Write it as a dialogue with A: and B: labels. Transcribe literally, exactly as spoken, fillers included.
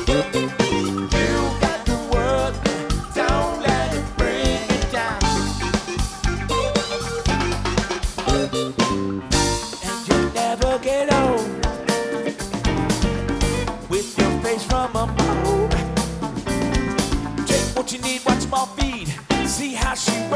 A: got the world, don't let it bring you down. And you'll never get old with your face from a mold. Take what you need, watch my feed, see how she